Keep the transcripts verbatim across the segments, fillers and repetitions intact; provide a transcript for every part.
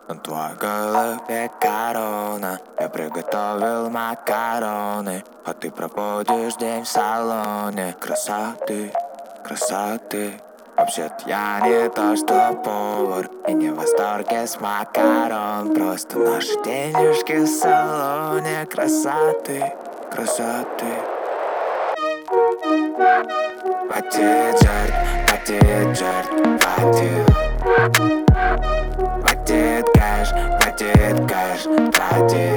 На твоей голове корона. Я приготовил макароны, а ты проводишь день в салоне. Красоты, красоты. Вообще-то я не то что повар и не в восторге с макарон. Просто наши денежки в салоне. Красоты, красоты. Хватит жертв, хватит жертв, хватит. Хватит кэш, хватит кэш, хватит.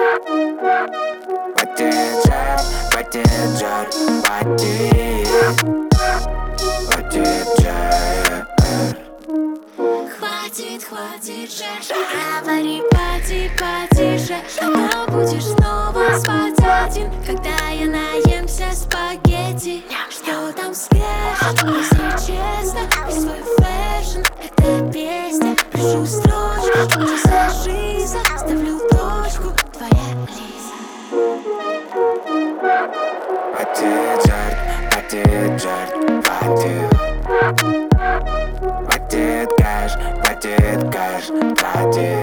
Хватит жертв, хватит жертв, хватит. Хватит жертв. Хватит, хватит жертв. Говори поти, потише, а то будешь снова спать один. Когда я наемся спагетти, что там скажешь? Если честно, весь свой фэшн — это песня. Пишу строчку, массажиста, ставлю точку, твоя Лиза. Хватит жертв, хватит жертв, хватит. Хватит кэш, хватит кэш, хватит.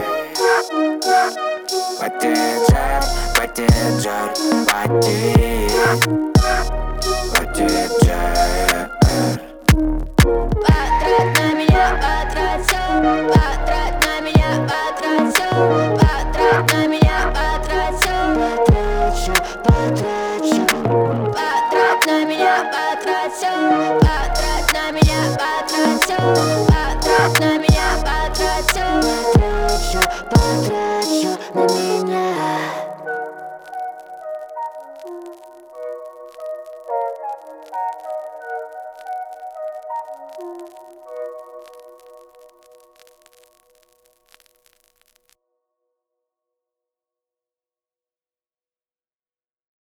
Хватит жертв, хватит жертв, хватит. Хватит жертв. Потрать на меня, потрать всё, потрать на